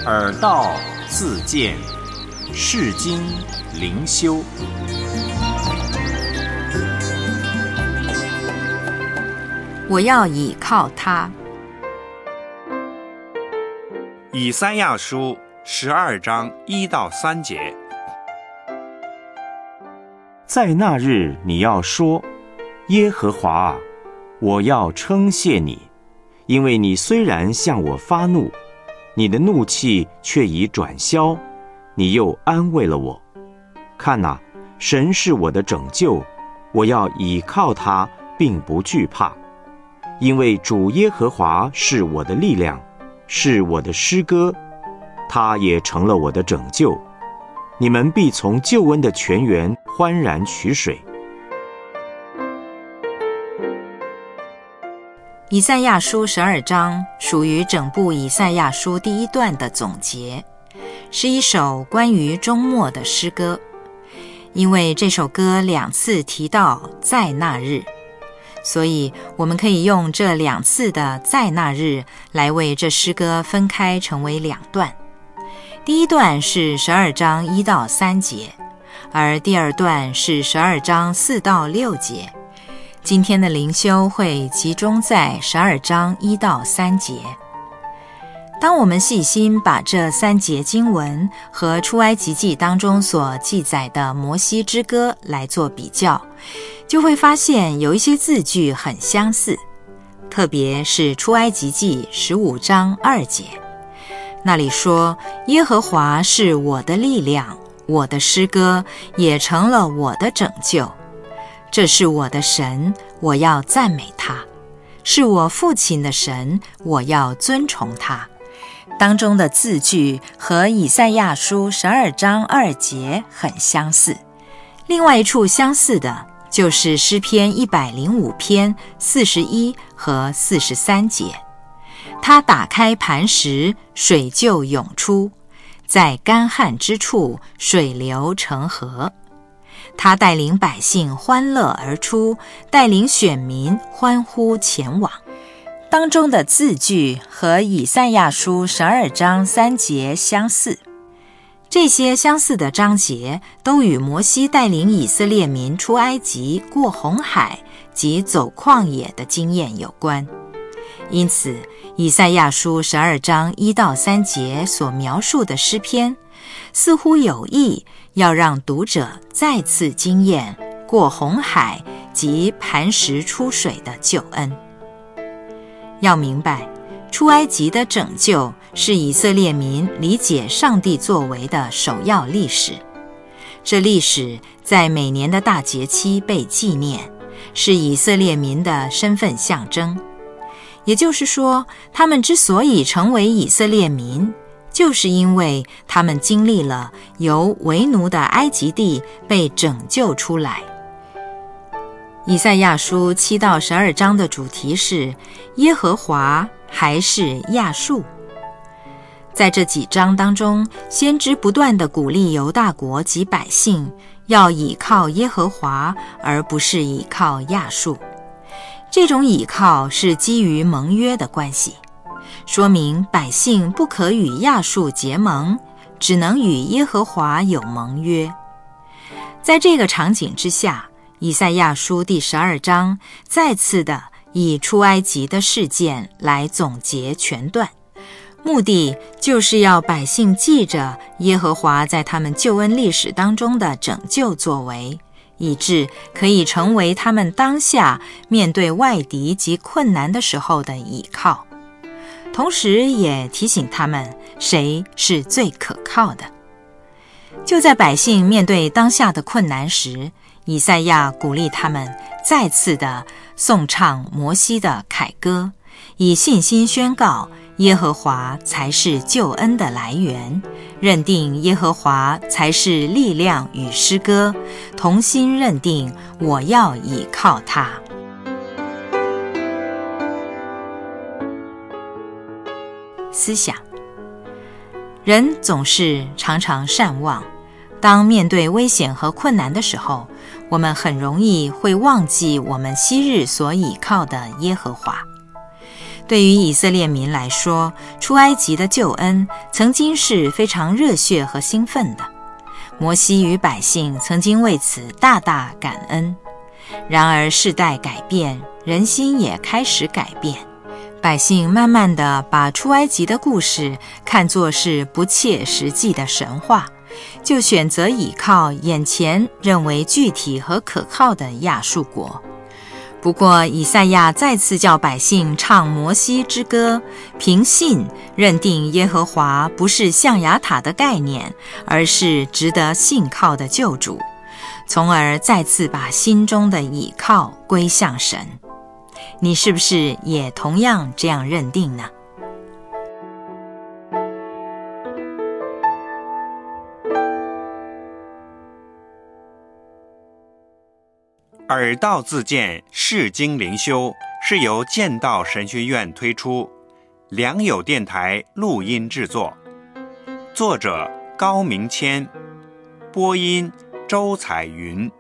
耳道自见，世经灵修。 我要倚靠他。 以赛亚书12章1到3节。 在那日你要说，耶和华啊，我要称谢你，因为你虽然向我发怒，你的怒气却已转消，你又安慰了我。看哪，神是我的拯救，我要倚靠他，并不惧怕。因为主耶和华是我的力量，是我的诗歌，他也成了我的拯救。你们必从救恩的泉源欢然取水。 以赛亚书12章属于整部以赛亚书第一段的总结，是一首关于终末的诗歌。因为这首歌2次提到在那日，所以我们可以用这2次的在那日来为这诗歌分开成为2段。第一段是12章1到3节，而第二段是12章4到6节。今天的灵修会集中在12章1到3节。当我们细心把这3节经文和出埃及记当中所记载的摩西之歌来做比较，就会发现有一些字句很相似，特别是出埃及记15章2节，那里说，耶和华是我的力量，我的诗歌也成了我的拯救。这是我的神，我要赞美他；是我父亲的神，我要尊崇他。当中的字句和以赛亚书12章2节很相似。另外一处相似的就是诗篇105篇41和43节。他打开磐石，水就涌出，在干旱之处，水流成河。他带领百姓欢乐而出，带领选民欢呼前往。当中的字句和以赛亚书12章3节相似。这些相似的章节都与摩西带领以色列民出埃及、过红海及走旷野的经验有关。因此，以赛亚书12章1到3节所描述的诗篇，似乎有意要让读者再次经验过红海及磐石出水的救恩。要明白，出埃及的拯救是以色列民理解上帝作为的首要历史。这历史在每年的大节期被纪念，是以色列民的身份象征。也就是说，他们之所以成为以色列民，就是因为他们经历了由为奴的埃及地被拯救出来。以赛亚书7到12章的主题是耶和华还是亚述。在这几章当中，先知不断地鼓励犹大国及百姓要倚靠耶和华，而不是倚靠亚述。这种倚靠是基于盟约的关系，说明百姓不可与亚述结盟，只能与耶和华有盟约。在这个场景之下，以赛亚书第12章再次的以出埃及的事件来总结全段，目的就是要百姓记着耶和华在他们救恩历史当中的拯救作为，以致可以成为他们当下面对外敌及困难的时候的倚靠。同时也提醒他们谁是最可靠的。就在百姓面对当下的困难时，以赛亚鼓励他们再次的颂唱摩西的凯歌，以信心宣告耶和华才是救恩的来源，认定耶和华才是力量与诗歌，同心认定我要倚靠他。思想，人总是常常善忘，当面对危险和困难的时候，我们很容易会忘记我们昔日所倚靠的耶和华。 对于以色列民来说，出埃及的救恩曾经是非常热血和兴奋的。摩西与百姓曾经为此大大感恩。然而世代改变，人心也开始改变，百姓慢慢地把出埃及的故事看作是不切实际的神话，就选择倚靠眼前认为具体和可靠的亚述国。不过以赛亚再次叫百姓唱摩西之歌，凭信认定耶和华不是象牙塔的概念，而是值得信靠的救主，从而再次把心中的倚靠归向神。你是不是也同样这样认定呢？ 耳道自荐释经灵修是由剑道神学院推出，良友电台录音制作，作者高明谦，播音周彩云。